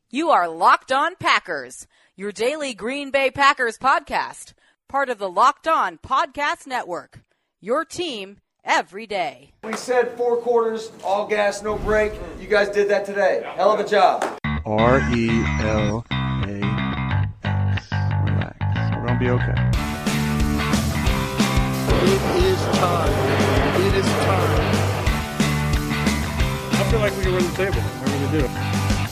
You are Locked On Packers, your daily Green Bay Packers podcast, part of the Locked On Podcast Network, your team every day. We said 4 quarters, all gas, no break. You guys did that today. Hell of a job. RELAX. Relax. We're going to be okay. It is time. It is time. I feel like we can run the table. I really do.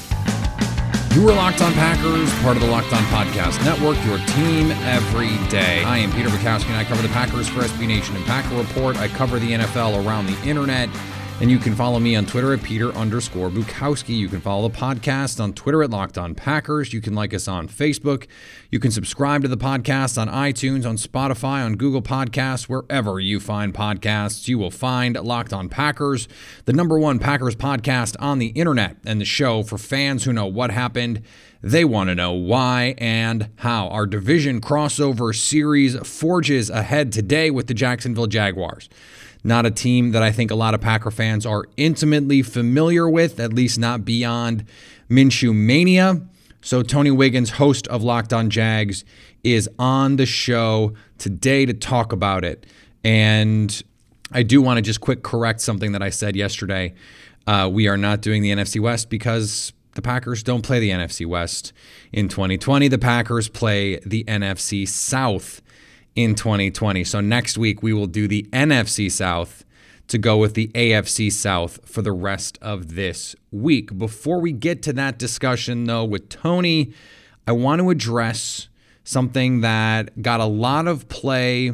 You are Locked On Packers, part of the Locked On Podcast Network, your team every day. I am Peter Bukowski, and I cover the Packers for SB Nation and Packer Report. I cover the NFL around the internet, and you can follow me on Twitter at Peter_Bukowski. You can follow the podcast on Twitter at Locked On Packers. You can like us on Facebook. You can subscribe to the podcast on iTunes, on Spotify, on Google Podcasts, wherever you find podcasts. You will find Locked On Packers, the #1 Packers podcast on the internet, and the show for fans who know what happened. They want to know why and how. Our division crossover series forges ahead today with the Jacksonville Jaguars. Not a team that I think a lot of Packer fans are intimately familiar with, at least not beyond Minshew Mania. So Tony Wiggins, host of Locked On Jags, is on the show today to talk about it. And I do want to just quick correct something that I said yesterday. We are not doing the NFC West because the Packers don't play the NFC West in 2020. The Packers play the NFC South in 2020. So next week we will do the NFC South to go with the AFC South for the rest of this week. Before we get to that discussion, though, with Tony, I want to address something that got a lot of play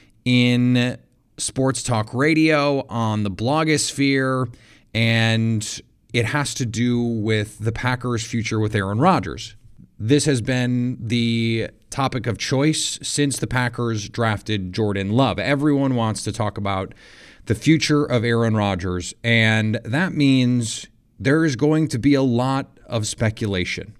in sports talk radio, on the blogosphere, and it has to do with the Packers' future with Aaron Rodgers. This has been the topic of choice since the Packers drafted Jordan Love. Everyone wants to talk about the future of Aaron Rodgers, and that means there is going to be a lot of speculation.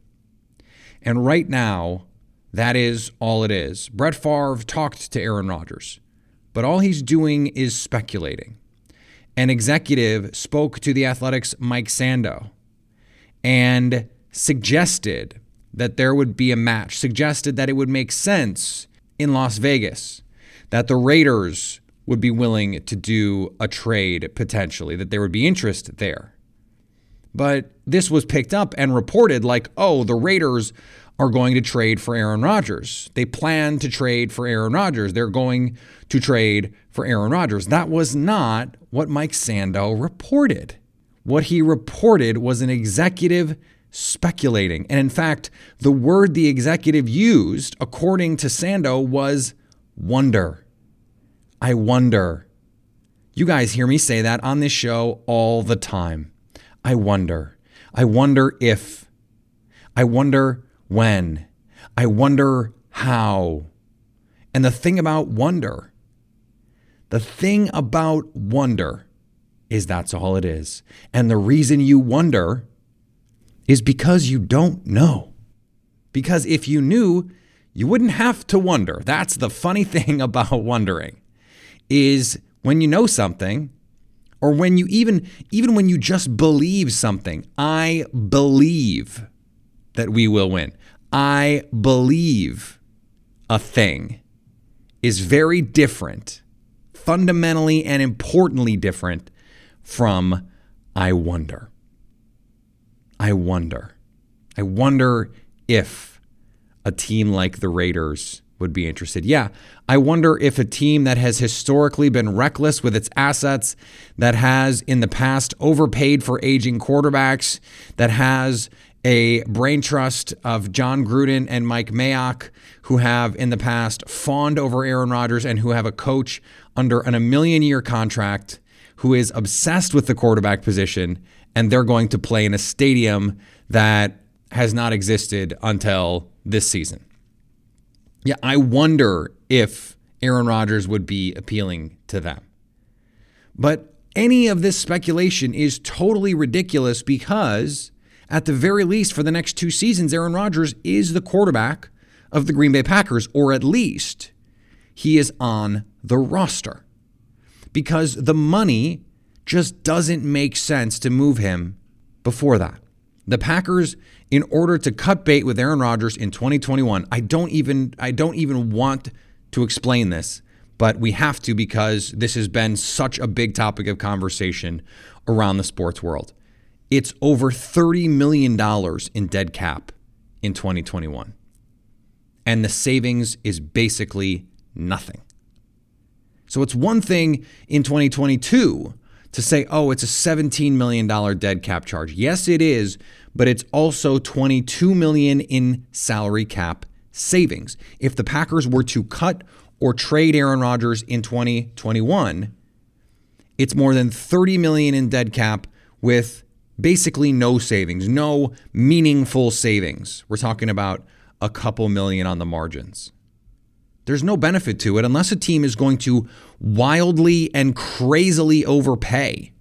And right now, that is all it is. Brett Favre talked to Aaron Rodgers, but all he's doing is speculating. An executive spoke to the Athletic's Mike Sando and suggested that there would be a match, suggested that it would make sense in Las Vegas, that the Raiders would be willing to do a trade potentially, that there would be interest there. But this was picked up and reported like, oh, the Raiders are going to trade for Aaron Rodgers. They plan to trade for Aaron Rodgers. They're going to trade for Aaron Rodgers. That was not what Mike Sando reported. What he reported was an executive speculating. And in fact, the word the executive used, according to Sando, was wonder. I wonder. You guys hear me say that on this show all the time. I wonder. I wonder if. I wonder when. I wonder how. And the thing about wonder is that's all it is. And the reason you wonder is because you don't know. Because if you knew, you wouldn't have to wonder. That's the funny thing about wondering, is when you know something, or when you even when you just believe something. I believe that we will win. I believe a thing is very different, fundamentally and importantly different from I wonder. I wonder. I wonder if a team like the Raiders would be interested. Yeah, I wonder if a team that has historically been reckless with its assets, that has in the past overpaid for aging quarterbacks, that has a brain trust of John Gruden and Mike Mayock, who have in the past fawned over Aaron Rodgers and who have a coach under a million-year contract who is obsessed with the quarterback position, and they're going to play in a stadium that has not existed until this season. Yeah, I wonder if Aaron Rodgers would be appealing to them. But any of this speculation is totally ridiculous because, at the very least, for the next 2 seasons, Aaron Rodgers is the quarterback of the Green Bay Packers, or at least he is on the roster. Because the money just doesn't make sense to move him before that. The Packers, in order to cut bait with Aaron Rodgers in 2021, I don't even want to explain this, but we have to because this has been such a big topic of conversation around the sports world. It's over $30 million in dead cap in 2021. And the savings is basically nothing. So it's one thing in 2022 to say, oh, it's a $17 million dead cap charge. Yes, it is, but it's also $22 million in salary cap savings. If the Packers were to cut or trade Aaron Rodgers in 2021, it's more than $30 million in dead cap with basically no savings, no meaningful savings. We're talking about a couple million on the margins. There's no benefit to it unless a team is going to wildly and crazily overpay.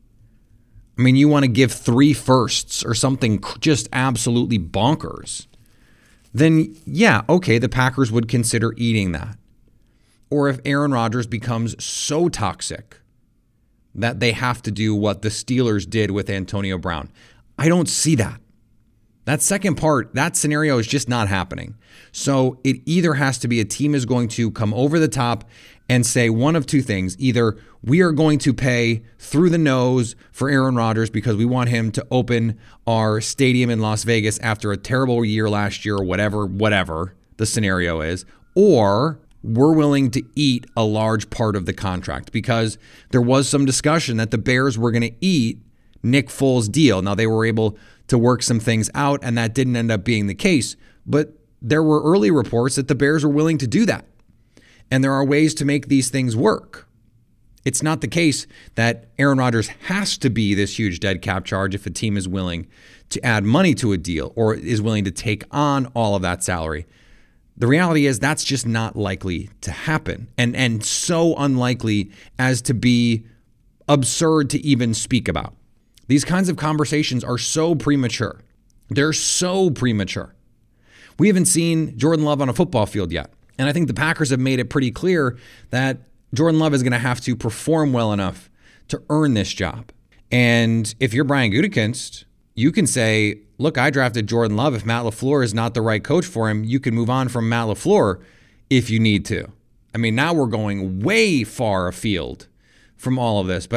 I mean, you want to give 3 firsts or something just absolutely bonkers. Then, yeah, okay, the Packers would consider eating that. Or if Aaron Rodgers becomes so toxic that they have to do what the Steelers did with Antonio Brown. I don't see that. That second part, that scenario is just not happening. So it either has to be a team is going to come over the top and say one of two things. Either we are going to pay through the nose for Aaron Rodgers because we want him to open our stadium in Las Vegas after a terrible year last year or whatever the scenario is, or we're willing to eat a large part of the contract because there was some discussion that the Bears were going to eat Nick Foles' deal. Now, they were able to work some things out, and that didn't end up being the case. But there were early reports that the Bears were willing to do that. And there are ways to make these things work. It's not the case that Aaron Rodgers has to be this huge dead cap charge if a team is willing to add money to a deal or is willing to take on all of that salary. The reality is that's just not likely to happen, and so unlikely as to be absurd to even speak about. These kinds of conversations are so premature. They're so premature. We haven't seen Jordan Love on a football field yet, and I think the Packers have made it pretty clear that Jordan Love is going to have to perform well enough to earn this job. And if you're Brian Gutekunst, you can say, look, I drafted Jordan Love. If Matt LaFleur is not the right coach for him, you can move on from Matt LaFleur if you need to. I mean, now we're going way far afield from all of this. But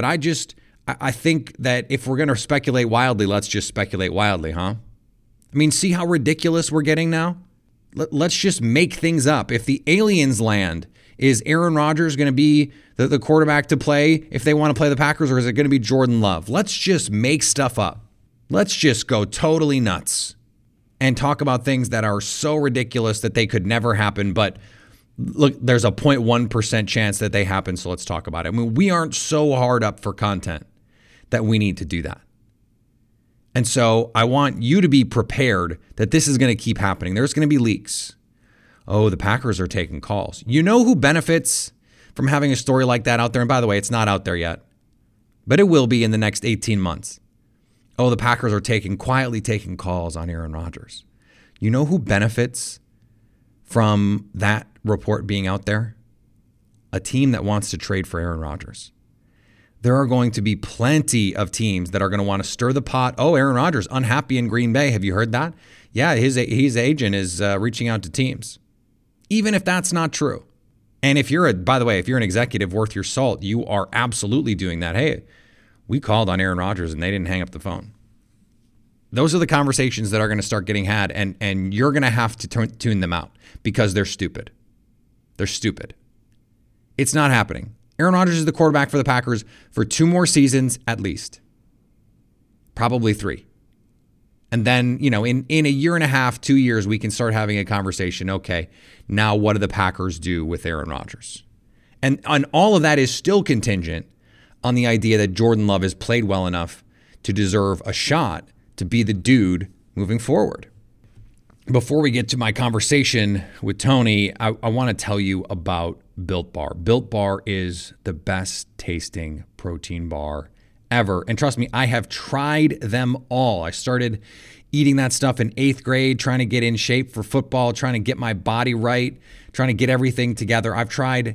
I think that if we're going to speculate wildly, let's just speculate wildly, huh? I mean, see how ridiculous we're getting now? Let's just make things up. If the aliens land, is Aaron Rodgers going to be the quarterback to play if they want to play the Packers, or is it going to be Jordan Love? Let's just make stuff up. Let's just go totally nuts and talk about things that are so ridiculous that they could never happen. But look, there's a 0.1% chance that they happen, so let's talk about it. I mean, we aren't so hard up for content that we need to do that. And so I want you to be prepared that this is going to keep happening. There's going to be leaks. Oh, the Packers are taking calls. You know who benefits from having a story like that out there? And by the way, it's not out there yet, but it will be in the next 18 months. Oh, the Packers are quietly taking calls on Aaron Rodgers. You know who benefits from that report being out there? A team that wants to trade for Aaron Rodgers. There are going to be plenty of teams that are going to want to stir the pot. Oh, Aaron Rodgers, unhappy in Green Bay. Have you heard that? Yeah, his agent is reaching out to teams. Even if that's not true. And if by the way, if you're an executive worth your salt, you are absolutely doing that. Hey, we called on Aaron Rodgers and they didn't hang up the phone. Those are the conversations that are going to start getting had, and you're going to have to tune them out because they're stupid. They're stupid. It's not happening. Aaron Rodgers is the quarterback for the Packers for 2 more seasons at least. Probably 3. And then, in a year and a half, 2 years, we can start having a conversation. Okay, now what do the Packers do with Aaron Rodgers? And all of that is still contingent on the idea that Jordan Love has played well enough to deserve a shot to be the dude moving forward. Before we get to my conversation with Tony, I want to tell you about Built Bar. Built Bar is the best tasting protein bar ever. And trust me, I have tried them all. I started eating that stuff in 8th grade, trying to get in shape for football, trying to get my body right, trying to get everything together. I've tried.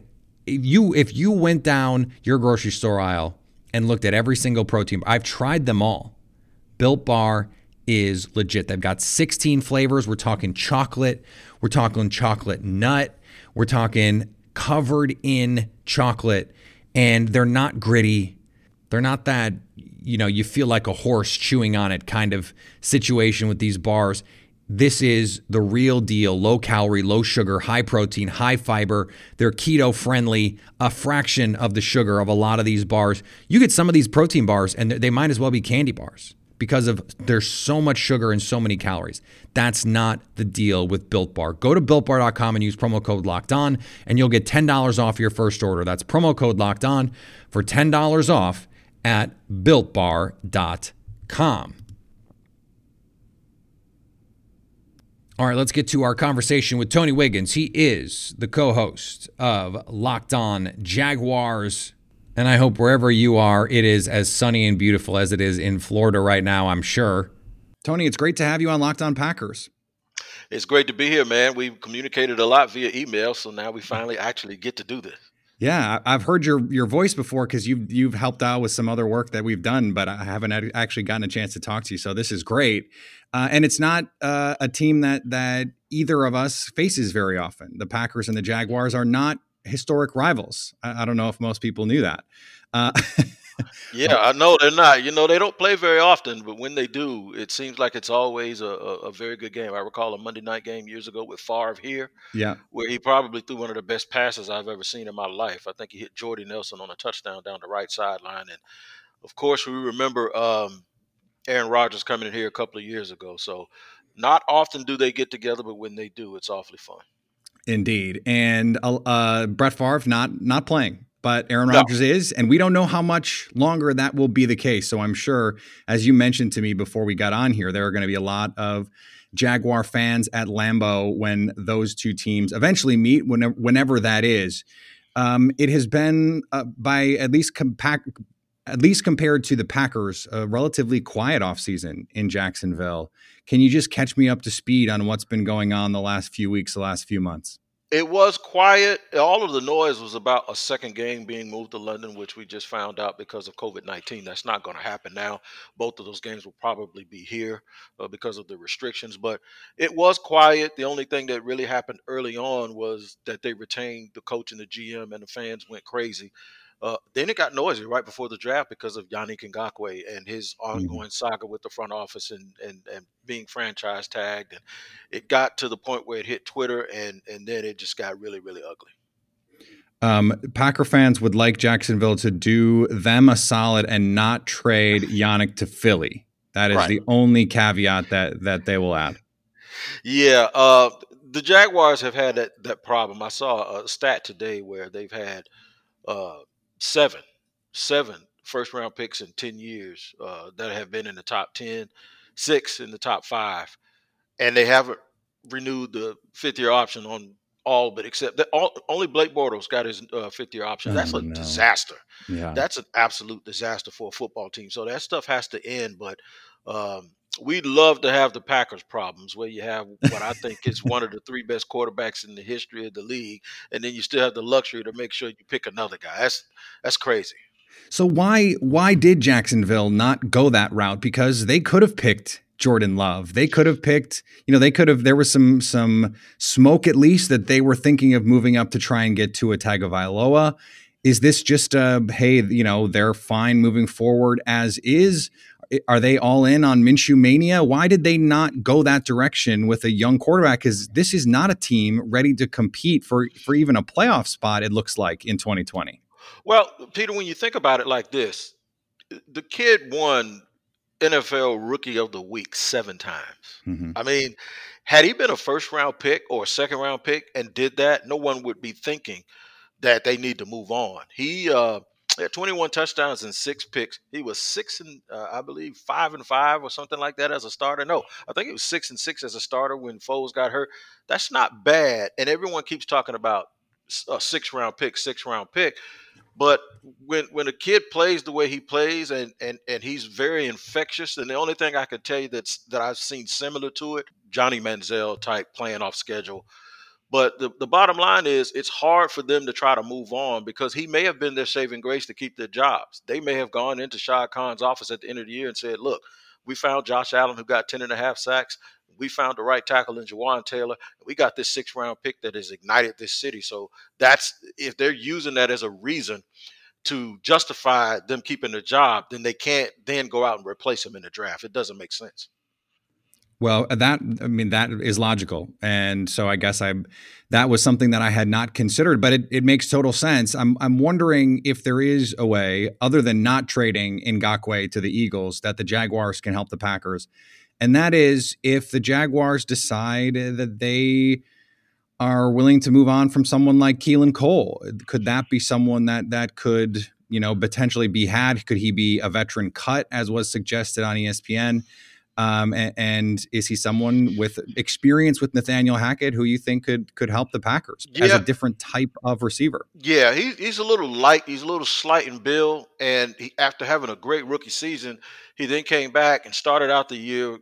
If you went down your grocery store aisle and looked at every single protein bar, I've tried them all. Built Bar is legit. They've got 16 flavors. We're talking chocolate. We're talking chocolate nut. We're talking covered in chocolate. And they're not gritty. They're not that, you feel like a horse chewing on it kind of situation with these bars. This is the real deal. Low calorie, low sugar, high protein, high fiber. They're keto friendly, a fraction of the sugar of a lot of these bars. You get some of these protein bars and they might as well be candy bars because there's so much sugar and so many calories. That's not the deal with Built Bar. Go to BuiltBar.com and use promo code LOCKEDON and you'll get $10 off your first order. That's promo code LOCKEDON for $10 off at BuiltBar.com. All right, let's get to our conversation with Tony Wiggins. He is the co-host of Locked On Jaguars. And I hope wherever you are, it is as sunny and beautiful as it is in Florida right now, I'm sure. Tony, it's great to have you on Locked On Packers. It's great to be here, man. We've communicated a lot via email, so now we finally actually get to do this. Yeah, I've heard your voice before because you've helped out with some other work that we've done, but I haven't actually gotten a chance to talk to you. So this is great. And it's not a team that either of us faces very often. The Packers and the Jaguars are not historic rivals. I don't know if most people knew that. Yeah, I know they're not. They don't play very often, but when they do, it seems like it's always a very good game. I recall a Monday night game years ago with Favre here, where he probably threw one of the best passes I've ever seen in my life. I think he hit Jordy Nelson on a touchdown down the right sideline. And, of course, we remember Aaron Rodgers coming in here a couple of years ago. So not often do they get together, but when they do, it's awfully fun. Indeed. And Brett Favre not playing. But Aaron Rodgers is, and we don't know how much longer that will be the case. So I'm sure, as you mentioned to me before we got on here, there are going to be a lot of Jaguar fans at Lambeau when those two teams eventually meet, whenever that is. It has been, by at least compared to the Packers, a relatively quiet offseason in Jacksonville. Can you just catch me up to speed on what's been going on the last few weeks, the last few months? It was quiet. All of the noise was about a second game being moved to London, which we just found out because of COVID-19. That's not going to happen now. Both of those games will probably be here because of the restrictions. But it was quiet. The only thing that really happened early on was that they retained the coach and the GM, and the fans went crazy. Then it got noisy right before the draft because of Yannick Ngakoue and his ongoing saga with the front office and being franchise tagged. And it got to the point where it hit Twitter, and then it just got really, really ugly. Packer fans would like Jacksonville to do them a solid and not trade Yannick to Philly. That is the only caveat that they will add. Yeah, the Jaguars have had that problem. I saw a stat today where they've had seven first-round picks in 10 years that have been in the top 10, 6 in the top 5, and they haven't renewed the fifth-year option on all but except that only Blake Bortles got his fifth-year option. That's a disaster. Yeah. That's an absolute disaster for a football team. So that stuff has to end, but we'd love to have the Packers problems where you have what I think is one of the 3 best quarterbacks in the history of the league, and then you still have the luxury to make sure you pick another guy. That's crazy. So why did Jacksonville not go that route? Because they could have picked Jordan Love. They could have picked, there was some smoke at least that they were thinking of moving up to try and get Tua Tagovailoa. Is this just hey, they're fine moving forward as is? Are they all in on Minshew mania? Why did they not go that direction with a young quarterback? Because this is not a team ready to compete for even a playoff spot, it looks like, in 2020. Well, Peter, when you think about it like this, the kid won NFL Rookie of the Week 7 times. Mm-hmm. I mean, had he been a first-round pick or a second-round pick and did that, no one would be thinking that they need to move on. He had 21 touchdowns and 6 picks. He was 5-5 or something like that as a starter. No, I think it was 6-6 as a starter when Foles got hurt. That's not bad. And everyone keeps talking about a 6th-round pick. But when a kid plays the way he plays and he's very infectious, and the only thing I can tell you that I've seen similar to it, Johnny Manziel type playing off schedule. But the bottom line is it's hard for them to try to move on because he may have been their saving grace to keep their jobs. They may have gone into Shad Khan's office at the end of the year and said, look, We found Josh Allen, who got 10.5 sacks. We found the right tackle in Jawan Taylor. We got this 6th-round pick that has ignited this city. So that's, if they're using that as a reason to justify them keeping the job, then they can't then go out and replace him in the draft. It doesn't make sense. Well, that is logical. And so I guess that was something that I had not considered, but it makes total sense. I'm wondering if there is a way, other than not trading Ngakoue to the Eagles, that the Jaguars can help the Packers. And that is if the Jaguars decide that they are willing to move on from someone like Keelan Cole. Could that be someone that could, potentially be had? Could he be a veteran cut, as was suggested on ESPN? And is he someone with experience with Nathaniel Hackett who you think could help the Packers as a different type of receiver? Yeah, he's a little light. He's a little slight in build. And after having a great rookie season, he then came back and started out the year,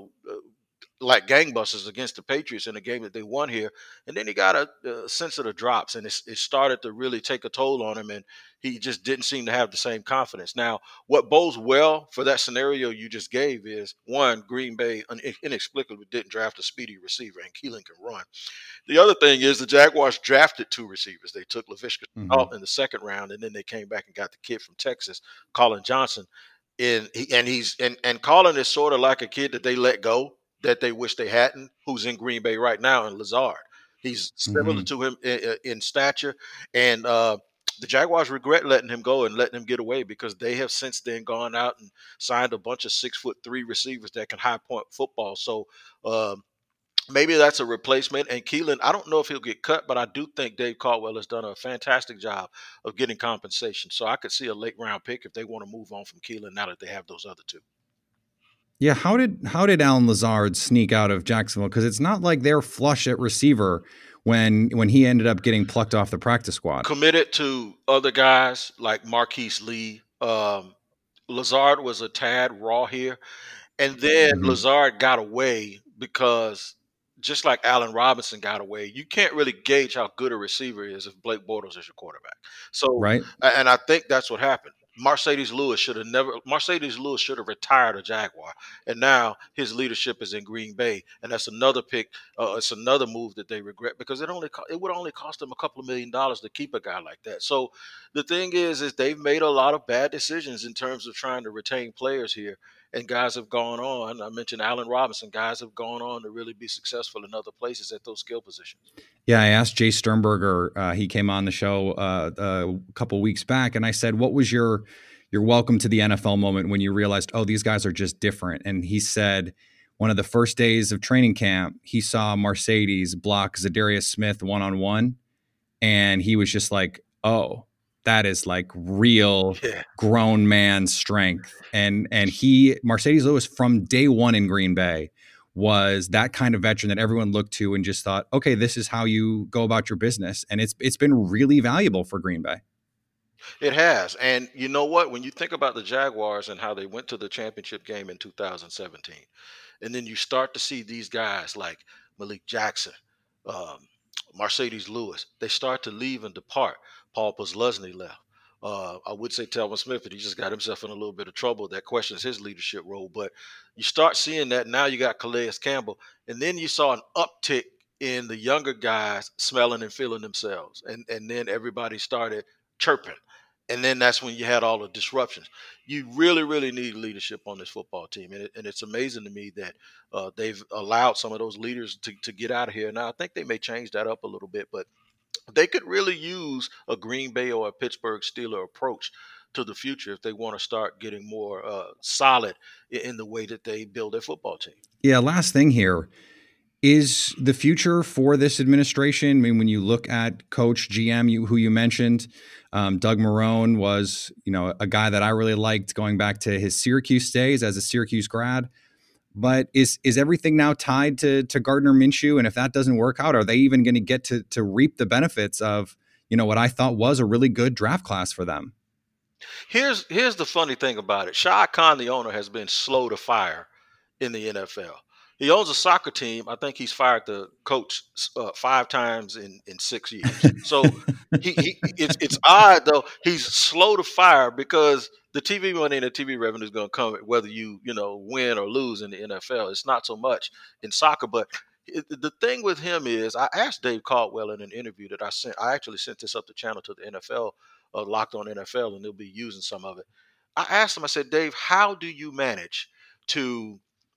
like gangbusters against the Patriots in a game that they won here. And then he got a sense of the drops, and it started to really take a toll on him, and he just didn't seem to have the same confidence. Now, what bodes well for that scenario you just gave is, one, Green Bay inexplicably didn't draft a speedy receiver, and Keelan can run. The other thing is the Jaguars drafted 2 receivers. They took Laviska Shenault in the 2nd round, and then they came back and got the kid from Texas, Colin Johnson. And Colin is sort of like a kid that they let go, that they wish they hadn't, who's in Green Bay right now, in Lazard. He's similar to him in stature. And the Jaguars regret letting him go and letting him get away, because they have since then gone out and signed a bunch of 6'3" receivers that can high point football. So maybe that's a replacement. And Keelan, I don't know if he'll get cut, but I do think Dave Caldwell has done a fantastic job of getting compensation. So I could see a late round pick if they want to move on from Keelan now that they have those other 2. Yeah, how did Allen Lazard sneak out of Jacksonville? Because it's not like they're flush at receiver when he ended up getting plucked off the practice squad. Committed to other guys like Marquise Lee. Lazard was a tad raw here. And then Lazard got away because, just like Allen Robinson got away, you can't really gauge how good a receiver is if Blake Bortles is your quarterback. So, right. And I think that's what happened. Marcedes Lewis should have retired a Jaguar, and now his leadership is in Green Bay, and that's another pick. It's another move that they regret, because it would only cost them a couple of $1 million to keep a guy like that. So the thing is they've made a lot of bad decisions in terms of trying to retain players here, and guys have gone on. I mentioned Allen Robinson. Guys have gone on to really be successful in other places at those skill positions. Yeah, I asked Jay Sternberger. He came on the show a couple weeks back, and I said, "What was your welcome to the NFL moment when you realized, oh, these guys are just different?" And he said, one of the first days of training camp, he saw Marcedes block Zadarius Smith one-on-one, and he was just like, "Oh, that is like real grown man strength." And Marcedes Lewis, from day one in Green Bay, was that kind of veteran that everyone looked to and just thought, okay, this is how you go about your business. And it's been really valuable for Green Bay. It has. And you know what? When you think about the Jaguars and how they went to the championship game in 2017, and then you start to see these guys like Malik Jackson, Marcedes Lewis, they start to leave and depart. Paul Posluszny left. I would say Telvin Smith, but he just got himself in a little bit of trouble. That questions his leadership role. But you start seeing that now. You got Calais Campbell, and then you saw an uptick in the younger guys smelling and feeling themselves, and then everybody started chirping, and then that's when you had all the disruptions. You really, really need leadership on this football team, and it's amazing to me that they've allowed some of those leaders to get out of here. Now I think they may change that up a little bit, but they could really use a Green Bay or a Pittsburgh Steelers approach to the future if they want to start getting more solid in the way that they build their football team. Yeah, last thing here. Is the future for this administration? I mean, when you look at Coach GM, who you mentioned, Doug Marrone was, a guy that I really liked going back to his Syracuse days as a Syracuse grad. But is everything now tied to Gardner Minshew? And if that doesn't work out, are they even going to get to reap the benefits of, what I thought was a really good draft class for them? Here's the funny thing about it. Shad Khan, the owner, has been slow to fire in the NFL. He owns a soccer team. I think he's fired the coach 5 times in 6 years. So it's odd, though. He's slow to fire because the TV money and the TV revenue is going to come whether you win or lose in the NFL. It's not so much in soccer, but the thing with him is, I asked Dave Caldwell in an interview that I sent. I actually sent this up the channel to the NFL, Locked On NFL, and they'll be using some of it. I asked him. I said, Dave, how do you manage to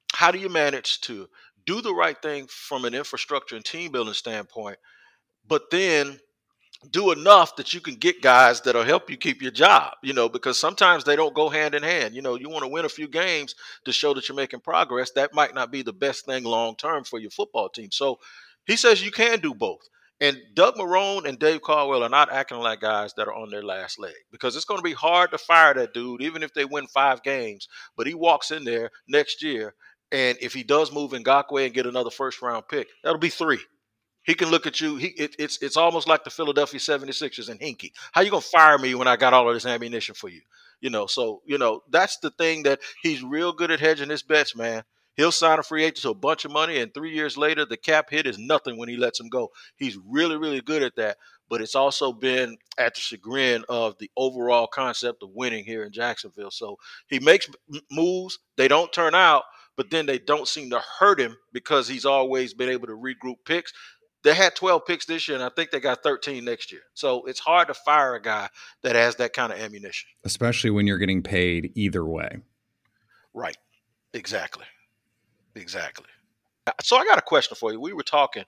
do the right thing from an infrastructure and team building standpoint, but then do enough that you can get guys that'll help you keep your job, because sometimes they don't go hand in hand. You want to win a few games to show that you're making progress. That might not be the best thing long term for your football team. So he says you can do both. And Doug Marrone and Dave Caldwell are not acting like guys that are on their last leg, because it's going to be hard to fire that dude, even if they win 5 games. But he walks in there next year, and if he does move Ngakoue and get another first-round pick, that'll be 3. He can look at you. It's almost like the Philadelphia 76ers and Hinkie. How you going to fire me when I got all of this ammunition for you? So that's the thing, that he's real good at hedging his bets, man. He'll sign a free agent to a bunch of money, and 3 years later, the cap hit is nothing when he lets him go. He's really, really good at that. But it's also been at the chagrin of the overall concept of winning here in Jacksonville. So he makes moves. They don't turn out, but then they don't seem to hurt him because he's always been able to regroup picks. They had 12 picks this year, and I think they got 13 next year. So it's hard to fire a guy that has that kind of ammunition. Especially when you're getting paid either way. Right. Exactly. So I got a question for you. We were talking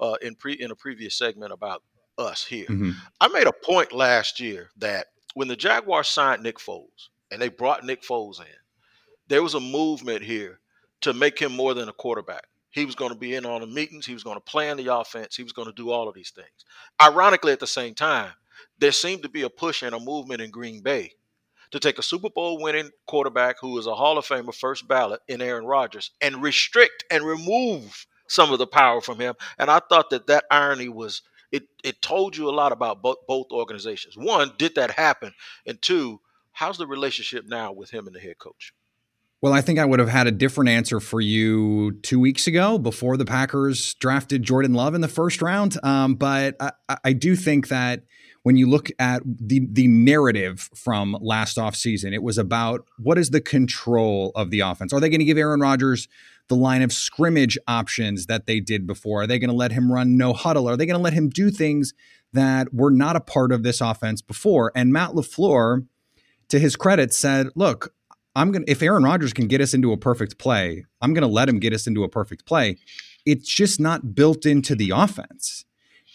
in a previous segment about us here. Mm-hmm. I made a point last year that when the Jaguars signed Nick Foles and they brought Nick Foles in, there was a movement here to make him more than a quarterback. He was going to be in on the meetings. He was going to plan the offense. He was going to do all of these things. Ironically, at the same time, there seemed to be a push and a movement in Green Bay to take a Super Bowl winning quarterback who is a Hall of Famer, first ballot, in Aaron Rodgers, and restrict and remove some of the power from him. And I thought that irony was, it told you a lot about both organizations. One, did that happen? And two, how's the relationship now with him and the head coach? Well, I think I would have had a different answer for you 2 weeks ago before the Packers drafted Jordan Love in the first round. But I do think that when you look at the narrative from last offseason, it was about what is the control of the offense? Are they going to give Aaron Rodgers the line of scrimmage options that they did before? Are they going to let him run no huddle? Are they going to let him do things that were not a part of this offense before? And Matt LaFleur, to his credit, said, look, if Aaron Rodgers can get us into a perfect play, I'm going to let him get us into a perfect play. It's just not built into the offense.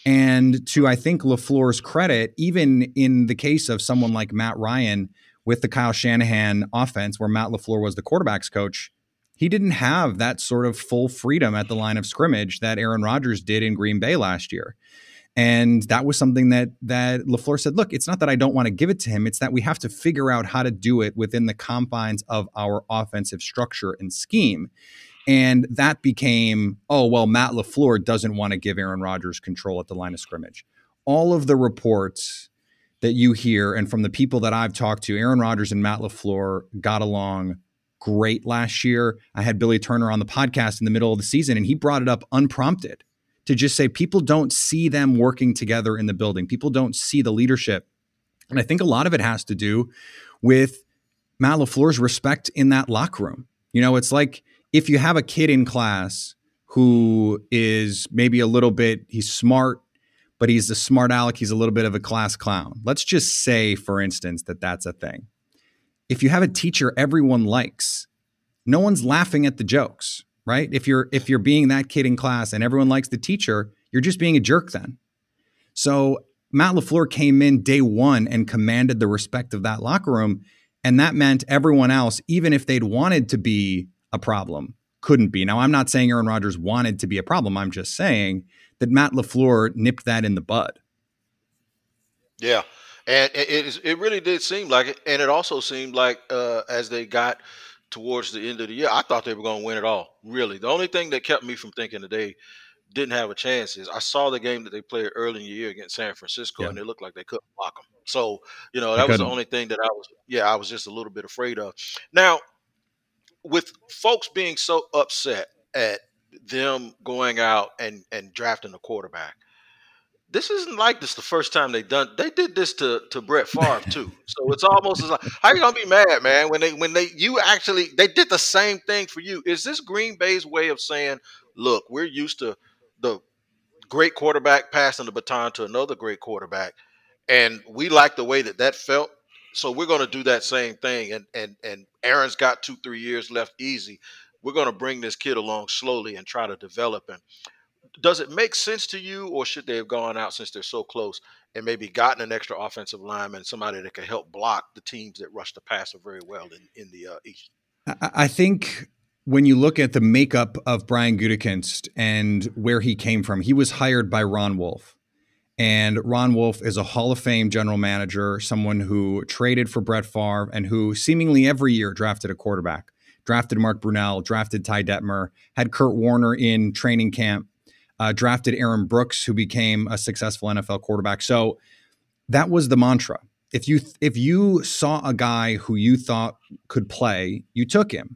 And to, I think, LaFleur's credit, even in the case of someone like Matt Ryan with the Kyle Shanahan offense, where Matt LaFleur was the quarterback's coach, he didn't have that sort of full freedom at the line of scrimmage that Aaron Rodgers did in Green Bay last year. And that was something that LaFleur said, look, it's not that I don't want to give it to him. It's that we have to figure out how to do it within the confines of our offensive structure and scheme. And that became, Matt LaFleur doesn't want to give Aaron Rodgers control at the line of scrimmage. All of the reports that you hear, and from the people that I've talked to, Aaron Rodgers and Matt LaFleur got along great last year. I had Billy Turner on the podcast in the middle of the season, and he brought it up unprompted, to just say people don't see them working together in the building. People don't see the leadership. And I think a lot of it has to do with Matt LaFleur's respect in that locker room. It's like if you have a kid in class who is maybe a little bit, he's smart, but he's a smart aleck. He's a little bit of a class clown. Let's just say, for instance, that that's a thing. If you have a teacher everyone likes, no one's laughing at the jokes. Right? If you're being that kid in class and everyone likes the teacher, you're just being a jerk then. So Matt LaFleur came in day one and commanded the respect of that locker room. And that meant everyone else, even if they'd wanted to be a problem, couldn't be. Now, I'm not saying Aaron Rodgers wanted to be a problem. I'm just saying that Matt LaFleur nipped that in the bud. Yeah. And it really did seem like it. And it also seemed like as they got towards the end of the year, I thought they were going to win it all. Really, the only thing that kept me from thinking that they didn't have a chance is I saw the game that they played early in the year against San Francisco, and it looked like they couldn't block them. So that was the only thing that I was just a little bit afraid of. Now, with folks being so upset at them going out and drafting a quarterback, this isn't like this the first time they did this to Brett Favre too. So it's almost as like, how you gonna be mad, man, when they did the same thing for you? Is this Green Bay's way of saying, look, we're used to the great quarterback passing the baton to another great quarterback, and we like the way that felt, so we're going to do that same thing, and Aaron's got 2-3 years left easy. We're going to bring this kid along slowly and try to develop him. Does it make sense to you, or should they have gone out since they're so close and maybe gotten an extra offensive lineman, somebody that can help block the teams that rush the passer very well in the East? I think when you look at the makeup of Brian Gutekunst and where he came from, he was hired by Ron Wolf. And Ron Wolf is a Hall of Fame general manager, someone who traded for Brett Favre and who seemingly every year drafted a quarterback. Drafted Mark Brunell, drafted Ty Detmer, had Kurt Warner in training camp, drafted Aaron Brooks, who became a successful NFL quarterback. So that was the mantra. If you saw a guy who you thought could play, you took him.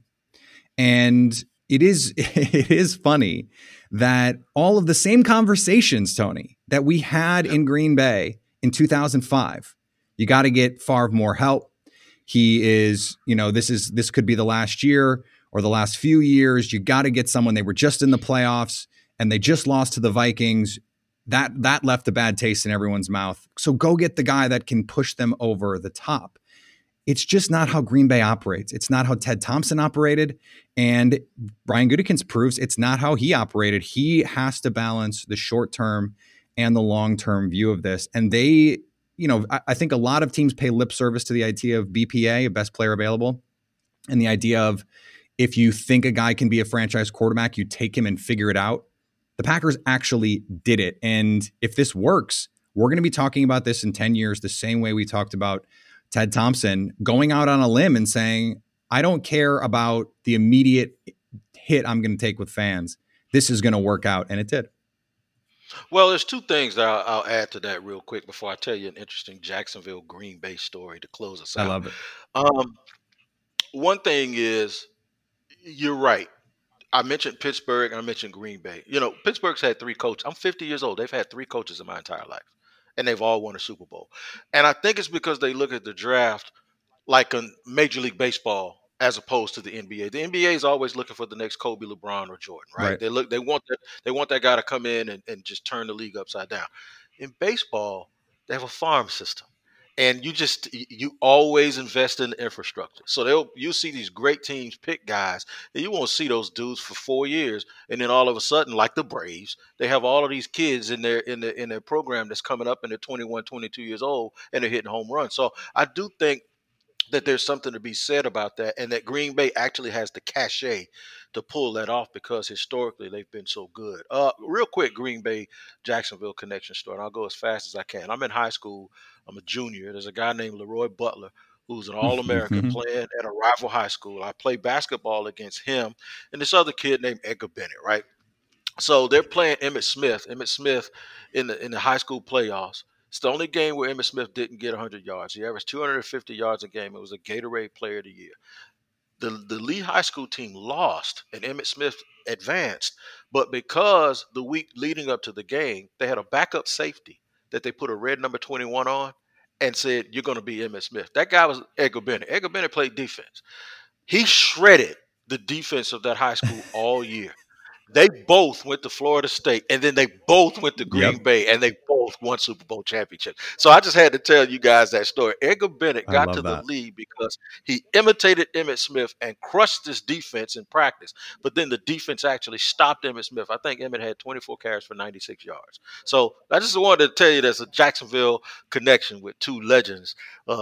And it is funny that all of the same conversations, Tony, that we had in Green Bay in 2005, you got to get Favre more help. He is, this could be the last year or the last few years. You got to get someone. They were just in the playoffs and they just lost to the Vikings. That left a bad taste in everyone's mouth. So go get the guy that can push them over the top. It's just not how Green Bay operates. It's not how Ted Thompson operated. And Brian Gutekunst proves it's not how he operated. He has to balance the short-term and the long-term view of this. And they, I think a lot of teams pay lip service to the idea of BPA, a best player available. And the idea of if you think a guy can be a franchise quarterback, you take him and figure it out. The Packers actually did it. And if this works, we're going to be talking about this in 10 years the same way we talked about Ted Thompson going out on a limb and saying, I don't care about the immediate hit I'm going to take with fans. This is going to work out. And it did. Well, there's two things that I'll add to that real quick before I tell you an interesting Jacksonville Green Bay story to close us out. I love it. One thing is, you're right. I mentioned Pittsburgh and I mentioned Green Bay. Pittsburgh's had 3 coaches. I'm 50 years old. They've had 3 coaches in my entire life, and they've all won a Super Bowl. And I think it's because they look at the draft like a Major League Baseball as opposed to the NBA. The NBA is always looking for the next Kobe, LeBron, or Jordan, right? They want that guy to come in and just turn the league upside down. In baseball, they have a farm system. And you always invest in the infrastructure. So you'll see these great teams pick guys, and you won't see those dudes for 4 years, and then all of a sudden, like the Braves, they have all of these kids in their program that's coming up, and they're 21, 22 years old, and they're hitting home runs. So I do think that there's something to be said about that, and that Green Bay actually has the cachet to pull that off because historically they've been so good. Real quick, Green Bay Jacksonville connection story, and I'll go as fast as I can. I'm in high school. I'm a junior. There's a guy named Leroy Butler who's an All-American playing at a rival high school. I play basketball against him and this other kid named Edgar Bennett, right? So they're playing Emmitt Smith. Emmitt Smith in the high school playoffs. It's the only game where Emmitt Smith didn't get 100 yards. He averaged 250 yards a game. It was a Gatorade Player of the Year. The Lee High School team lost, and Emmitt Smith advanced. But because the week leading up to the game, they had a backup safety that they put a red number 21 on and said, you're going to be Emmitt Smith. That guy was Edgar Bennett. Edgar Bennett played defense. He shredded the defense of that high school all year. They both went to Florida State, and then they both went to Green Bay, and they both won Super Bowl championships. So I just had to tell you guys that story. Edgar Bennett got to the league because he imitated Emmitt Smith and crushed this defense in practice. But then the defense actually stopped Emmitt Smith. I think Emmitt had 24 carries for 96 yards. So I just wanted to tell you there's a Jacksonville connection with 2 legends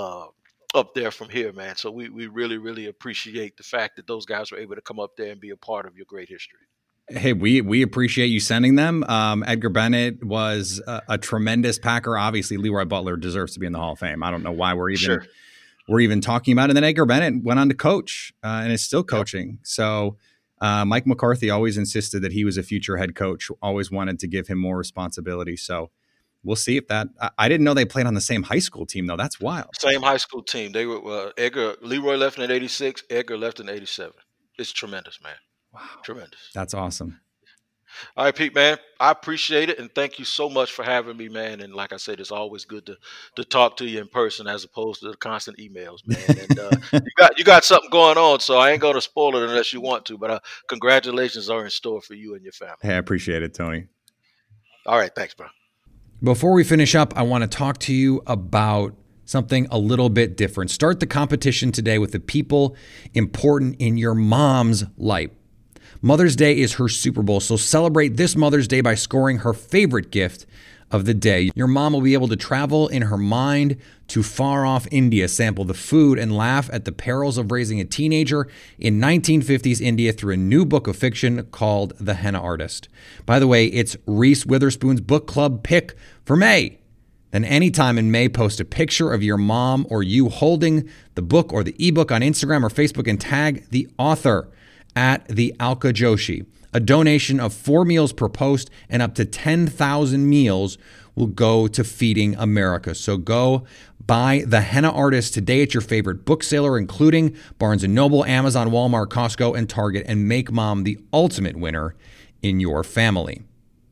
up there from here, man. So we really, really appreciate the fact that those guys were able to come up there and be a part of your great history. Hey, we appreciate you sending them. Edgar Bennett was a tremendous Packer. Obviously, Leroy Butler deserves to be in the Hall of Fame. I don't know why we're even talking about it. And then Edgar Bennett went on to coach and is still coaching. So Mike McCarthy always insisted that he was a future head coach, always wanted to give him more responsibility. So we'll see if that – I didn't know they played on the same high school team, though. That's wild. Same high school team. They were Leroy left in 86, Edgar left in 87. It's tremendous, man. Wow. Tremendous. That's awesome. All right, Pete, man, I appreciate it, and thank you so much for having me, man. And like I said, it's always good to talk to you in person as opposed to the constant emails, man. And you got something going on, so I ain't going to spoil it unless you want to. But congratulations are in store for you and your family. Hey, I appreciate it, Tony. All right, thanks, bro. Before we finish up, I want to talk to you about something a little bit different. Start the competition today with the people important in your mom's life. Mother's Day is her Super Bowl, so celebrate this Mother's Day by scoring her favorite gift of the day. Your mom will be able to travel in her mind to far-off India, sample the food, and laugh at the perils of raising a teenager in 1950s India through a new book of fiction called The Henna Artist. By the way, it's Reese Witherspoon's book club pick for May. Then anytime in May, post a picture of your mom or you holding the book or the ebook on Instagram or Facebook and tag the author at the Alka Joshi. A donation of 4 meals per post and up to 10,000 meals will go to Feeding America. So go buy The Henna Artist today at your favorite bookseller, including Barnes & Noble, Amazon, Walmart, Costco, and Target, and make mom the ultimate winner in your family.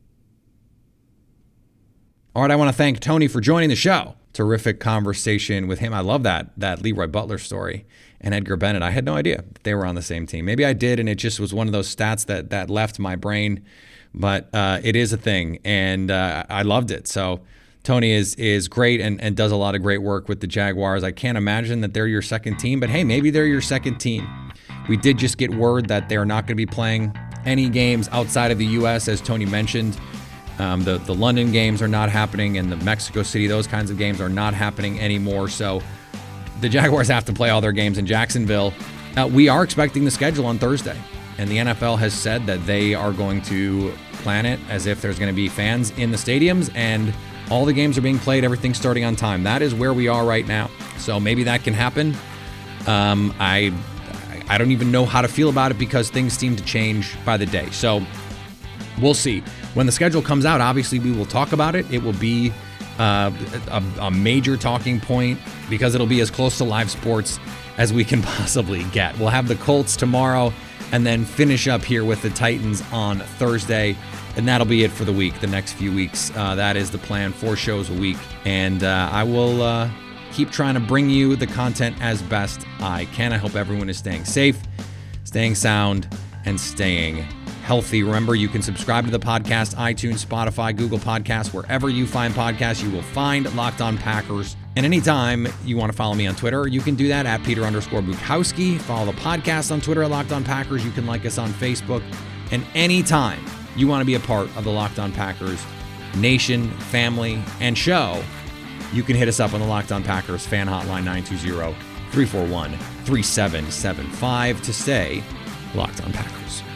All right, I want to thank Tony for joining the show. Terrific conversation with him. I love that Leroy Butler story. And Edgar Bennett, I had no idea they were on the same team. Maybe I did, and it just was one of those stats that left my brain. But it is a thing, and I loved it. So Tony is great and does a lot of great work with the Jaguars. I can't imagine that they're your second team, but hey, maybe they're your second team. We did just get word that they're not going to be playing any games outside of the U.S., as Tony mentioned. The London games are not happening, and the Mexico City, those kinds of games are not happening anymore. So the Jaguars have to play all their games in Jacksonville. We are expecting the schedule on Thursday, and the NFL has said that they are going to plan it as if there's going to be fans in the stadiums, and all the games are being played, everything starting on time. That is where we are right now. So maybe that can happen. I don't even know how to feel about it because things seem to change by the day. So we'll see. When the schedule comes out, obviously we will talk about it. It will be a major talking point because it'll be as close to live sports as we can possibly get. We'll have the Colts tomorrow and then finish up here with the Titans on Thursday. And that'll be it for the week, the next few weeks. That is the plan, 4 shows a week. And I will keep trying to bring you the content as best I can. I hope everyone is staying safe, staying sound, and staying healthy. Remember, you can subscribe to the podcast, iTunes, Spotify, Google Podcasts, wherever you find podcasts, you will find Locked On Packers. And anytime you want to follow me on Twitter, you can do that at Peter_Bukowski. Follow the podcast on Twitter at Locked On Packers. You can like us on Facebook. And anytime you want to be a part of the Locked On Packers nation, family, and show, you can hit us up on the Locked On Packers fan hotline 920-341-3775 to stay Locked On Packers.